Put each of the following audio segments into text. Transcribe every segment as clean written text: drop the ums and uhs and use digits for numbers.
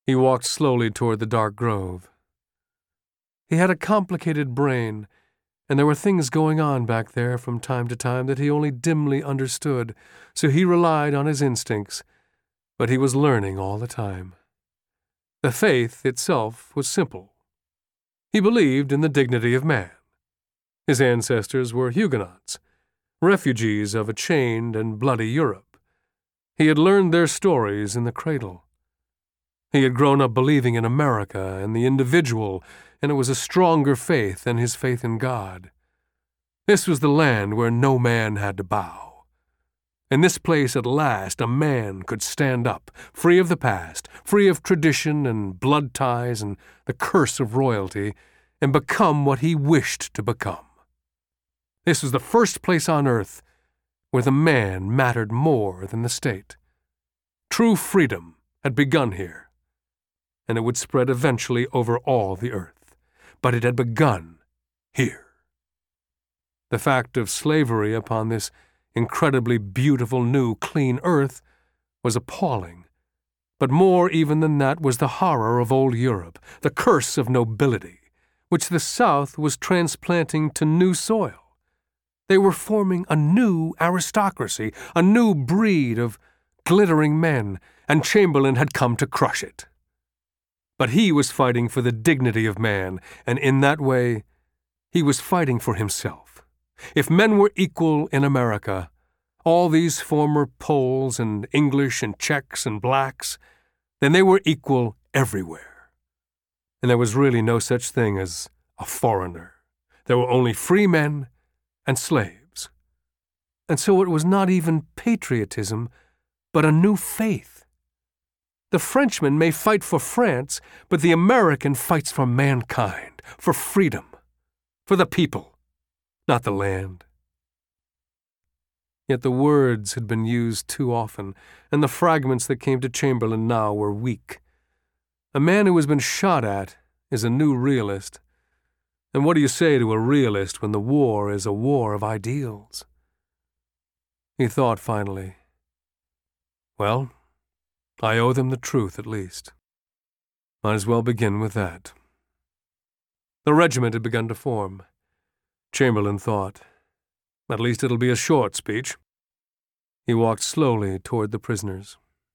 He walked slowly toward the dark grove. He had a complicated brain, and there were things going on back there from time to time that he only dimly understood, so he relied on his instincts, but he was learning all the time. The faith itself was simple. He believed in the dignity of man. His ancestors were Huguenots, refugees of a chained and bloody Europe. He had learned their stories in the cradle. He had grown up believing in America and the individual, and it was a stronger faith than his faith in God. This was the land where no man had to bow. In this place at last a man could stand up, free of the past, free of tradition and blood ties and the curse of royalty, and become what he wished to become. This was the first place on earth where the man mattered more than the state. True freedom had begun here, and it would spread eventually over all the earth. But it had begun here. The fact of slavery upon this incredibly beautiful new clean earth was appalling. But more even than that was the horror of old Europe, the curse of nobility, which the South was transplanting to new soil. They were forming a new aristocracy, a new breed of glittering men, and Chamberlain had come to crush it. But he was fighting for the dignity of man, and in that way, he was fighting for himself. If men were equal in America, all these former Poles and English and Czechs and blacks, then they were equal everywhere. And there was really no such thing as a foreigner. There were only free men and slaves. And so it was not even patriotism, but a new faith. The Frenchman may fight for France, but the American fights for mankind, for freedom, for the people, not the land. Yet the words had been used too often, and the fragments that came to Chamberlain now were weak. A man who has been shot at is a new realist. And what do you say to a realist when the war is a war of ideals? He thought finally, well, I owe them the truth at least. Might as well begin with that. The regiment had begun to form. Chamberlain thought, at least it'll be a short speech. He walked slowly toward the prisoners.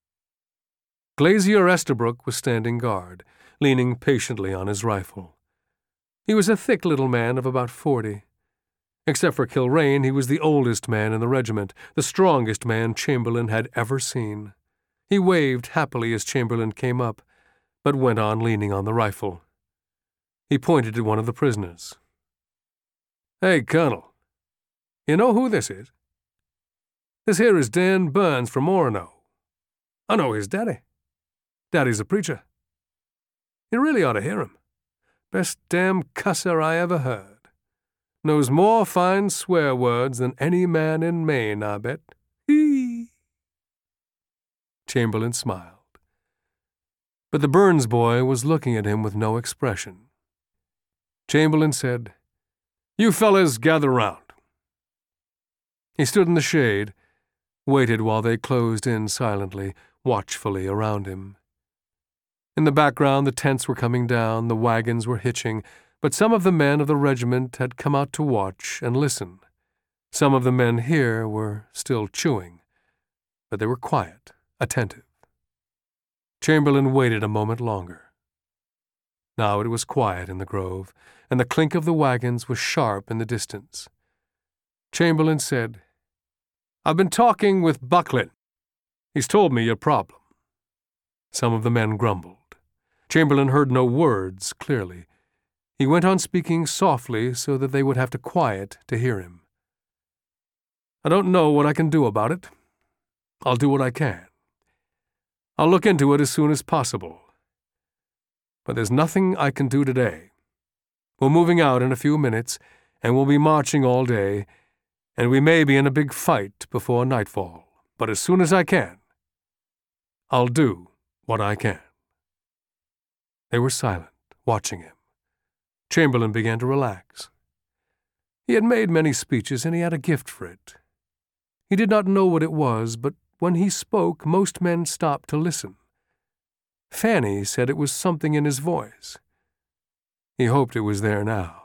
Glazier Estabrook was standing guard, leaning patiently on his rifle. He was a thick little man of about 40. Except for Kilrain, he was the oldest man in the regiment, the strongest man Chamberlain had ever seen. He waved happily as Chamberlain came up, but went on leaning on the rifle. He pointed at one of the prisoners. "Hey, Colonel, you know who this is? This here is Dan Burns from Orono. I know his daddy. Daddy's a preacher. You really ought to hear him. Best damn cusser I ever heard. Knows more fine swear words than any man in Maine, I bet. Hee!" Chamberlain smiled. But the Burns boy was looking at him with no expression. Chamberlain said, "You fellas gather round." He stood in the shade, waited while they closed in silently, watchfully around him. In the background, the tents were coming down, the wagons were hitching, but some of the men of the regiment had come out to watch and listen. Some of the men here were still chewing, but they were quiet, attentive. Chamberlain waited a moment longer. Now it was quiet in the grove, and the clink of the wagons was sharp in the distance. Chamberlain said, "I've been talking with Buckland. He's told me your problem." Some of the men grumbled. Chamberlain heard no words clearly. He went on speaking softly so that they would have to quiet to hear him. "I don't know what I can do about it. I'll do what I can. I'll look into it as soon as possible. But there's nothing I can do today. We're moving out in a few minutes, and we'll be marching all day, and we may be in a big fight before nightfall. But as soon as I can, I'll do what I can." They were silent, watching him. Chamberlain began to relax. He had made many speeches, and he had a gift for it. He did not know what it was, but when he spoke, most men stopped to listen. Fanny said it was something in his voice. He hoped it was there now.